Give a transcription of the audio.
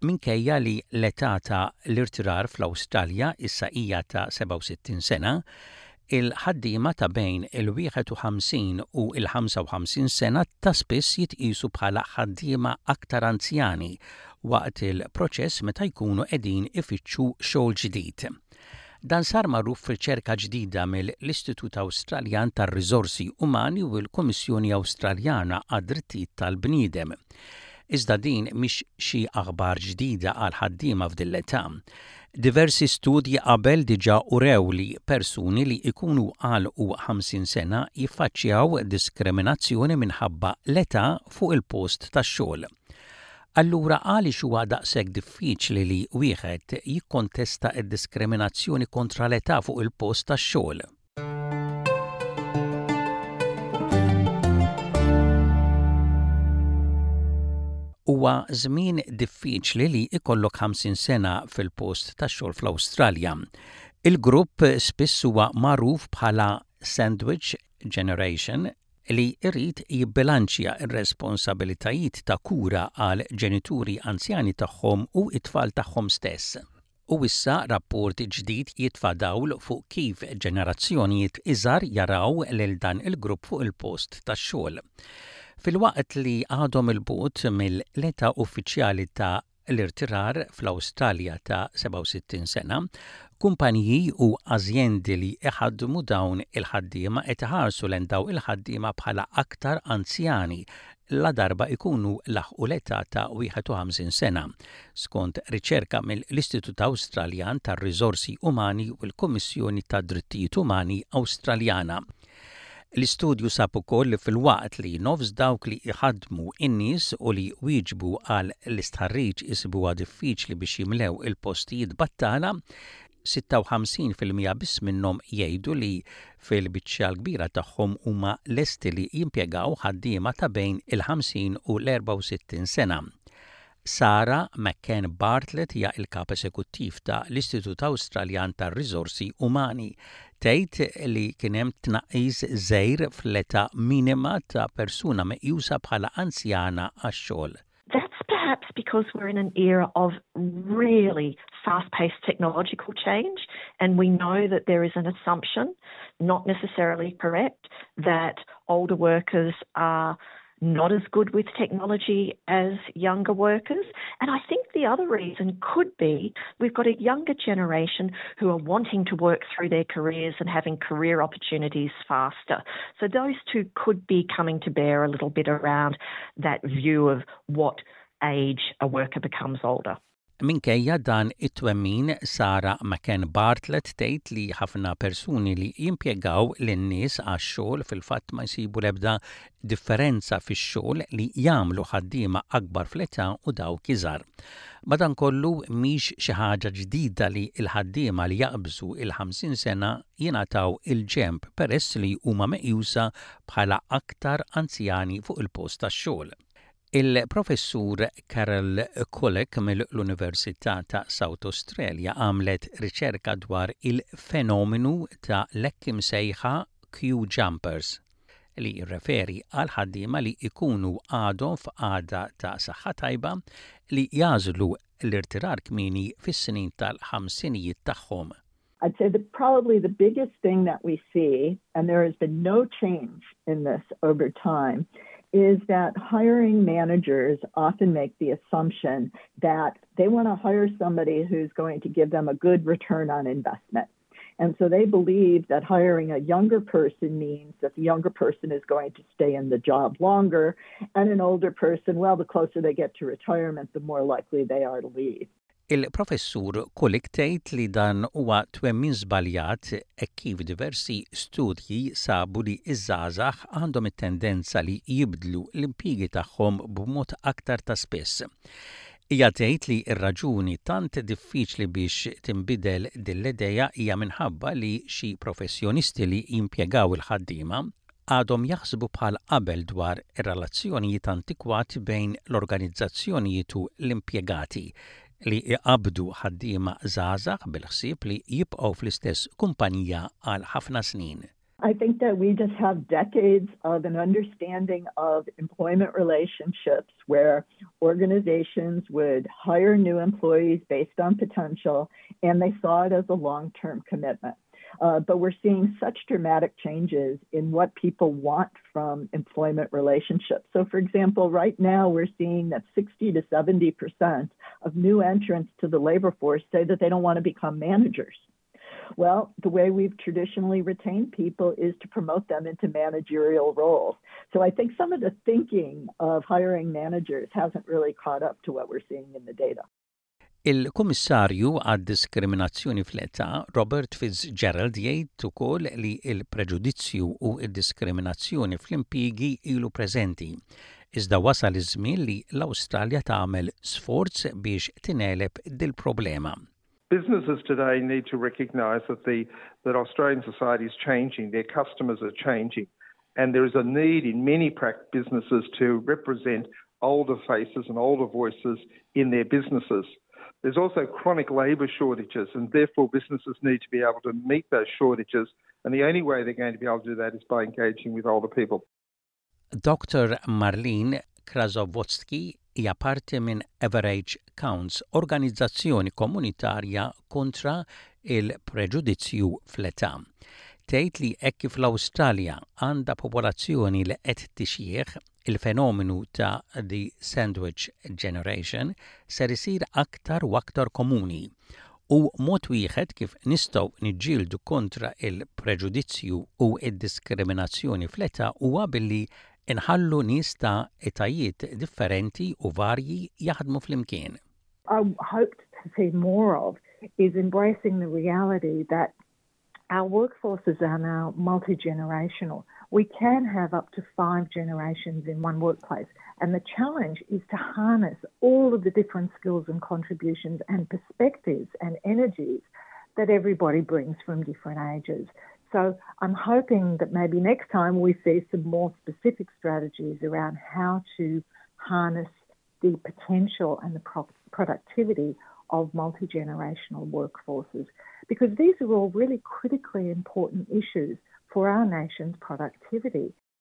Minkejja li l-età ta' l-irtirar fl-Awstralja issa hija ta' 67 sena, il-ħaddiema ta' bejn il-51 u il-55 sena ta' spiss jitqisu bħala ħaddiema aktar anzjani waqt il-proċess meta jkunu qegħdin ifittxu xogħol ġdid. Dan sar magħruf f'riċerka ġdida mill-Istitut Awstraljan tar-Riżorsi Umani u l-Kummissjoni Awstraljana għad-Drittijiet tal-Bniedem. Iżda din mhix xi aħbar ġdida għal ħaddiema f'din l-età. Diversi studji qabel diġà urew li persuni li jkunu għalqu 50 sena jiffaċċjaw diskriminazzjoni minħabba l-età fuq il-post tax-xogħol. Allura għaliex huwa daqshekk diffiċli li wieħed jikkontesta d-diskriminazzjoni kontra l-età fuq il-post tax-xogħol. Huwa żmien diffiċli li jkollok 50 sena fil-post tax-xogħol fl-Awstralja. Il-grupp spiss huwa magħruf bħala Sandwich Generation li jrid jibbilanċja r-responsabbiltajiet ta' kura għal ġenituri anzjani tagħhom u t-tfal tagħhom stess. U issa rapport ġdid jitfa' dawl fuq kif ġenerazzjonijiet iżgħar jaraw lil dan il-grupp fuq il-post tax-xogħol. Fil-waqt li għadhom il-bogħod mill-età uffiċjali ta' l-irtirar fl-Awstralja ta' 67 sena, kumpaniji u azjendi li iħaddmu dawn il-ħaddiema qed iħarsu lejn dawn il-ħaddiema bħala aktar anzjani la darba ikunu laħqu l-età ta' 51 sena, skont riċerka mill-Istitut Awstraljan tar-Riżorsi Umani u l-Kummissjoni tad-Drittijiet Umani Awstraljana. L-istudju sab ukoll li fil-waqt li nofs dawk li iħaddmu in-nies u li wieġbu għal l-istħarriġ isibuha diffiċli biex jimlew il-postijiet battala, 56% biss minnhom jgħidu li fil-biċċa l-kbira tagħhom huma lesti li jimpjegaw ħaddiema ta' bejn il-50 u l-64 sena. Sarah McCann Bartlett hija l-kap eżekuttiv ta' l-Istitut Awstraljan tar-Riżorsi Umani tgħid li kien hemm tnaqqis żgħir fl-età minima ta' persuna meqjusa bħala anzjana għax-xogħol. That's perhaps because we're in an era of really fast-paced technological change, and we know that there is an assumption, not necessarily correct, that older workers are not as good with technology as younger workers. And I think the other reason could be we've got a younger generation who are wanting to work through their careers and having career opportunities faster. So those two could be coming to bear a little bit around that view of what age a worker becomes older. Minkejja dan it-twemmin, Sarah McCann Bartlett tgħid li ħafna persuni li jimpjegaw lin-nies għax-xogħol fil-fatt ma jsibu l-ebda differenza fix-xogħol li jagħmlu ħaddiema akbar fl-età u dawk iżgħar. Madankollu mhix xi ħaġa ġdida li l-ħaddiema li jaqbżu il-50 sena jingħataw il-ġenb peress li huma meqjusa bħala aktar anzjani fuq il-post tax-xogħol. Il-professur Carol Kullek mill-Università ta' South Australia għamlet riċerka dwar il-fenomenu ta' l-hekk imsejħa Q-jumpers li jirreferi għal ħaddiema li jkunu għadhom f'għada ta' saħħa tajba li jagħżlu l-irtirar kmieni fis-snin tal-ħamsinijiet tagħhom. I'd say that probably the biggest thing that we see, and there has been no change in this over time, is that hiring managers often make the assumption that they want to hire somebody who's going to give them a good return on investment. And so they believe that hiring a younger person means that the younger person is going to stay in the job longer, and an older person, well, the closer they get to retirement, the more likely they are to leave. Il-professur Kulik tgħid li dan huwa twemmin żbaljat kif diversi studji sabu li iż-żgħażagħ għandhom it-tendenza li jibdlu l-impjiegi tagħhom b'mod aktar ta' spiss. Hija tgħid li r-raġuni tant diffiċli biex tinbidel din l-idea hija minħabba li xi professjonisti li jimpjegaw il-ħaddiema għadhom jaħsbu bħal qabel dwar ir-relazzjonijiet antikwati bejn l-organizzazzjonijiet u l-impjegati li iqabdu ħaddiema żgħażagħ bil-ħsieb li jibqgħu fl-istess kumpanija għal ħafna snin. I think that we just have decades of an understanding of employment relationships where organizations would hire new employees based on potential, and they saw it as a long-term commitment. But we're seeing such dramatic changes in what people want from employment relationships. So, for example, right now we're seeing that 60 to 70% of new entrants to the labor force say that they don't want to become managers. Well, the way we've traditionally retained people is to promote them into managerial roles. So I think some of the thinking of hiring managers hasn't really caught up to what we're seeing in the data. Il-Kummissarju għad-Diskriminazzjoni fl-età Robert Fitzgerald jgħid ukoll li l-preġudizzju u d-diskriminazzjoni fl-impjiegi ilu preżenti. Iżda wasal iż-żmien li l-Awstralja tagħmel sforz biex tineleb dil-problema. Businesses today need to recognise that Australian society is changing, their customers are changing, and there is a need in many businesses to represent older faces and older voices in their businesses. There's also chronic labour shortages, and therefore businesses need to be able to meet those shortages, and the only way they're going to be able to do that is by engaging with older people. Dr. Marlene Krasovotski hija parti minn Average Counts, organizzazzjoni komunitarja kontra il-preġudizzju fl-età. Tgħid li hekk kif l-Awstralja għandha popolazzjoni li qed tixjieħ, il-fenomenu ta' the Sandwich Generation ser isir aktar u aktar komuni. U mod wieħed kif nistgħu niġġieldu kontra il-preġudizzju u d-diskriminazzjoni fl-età huwa billi inħallu nies ta' etajiet differenti u varji jaħdmu flimkien. I hope to see more of is embracing the reality that our workforces are now multi-generational. We can have up to 5 generations in one workplace, and the challenge is to harness all of the different skills and contributions and perspectives and energies that everybody brings from different ages. So I'm hoping that maybe next time we see some more specific strategies around how to harness the potential and the productivity of multi-generational workforces, because these are all really critically important issues for our nation's productivity.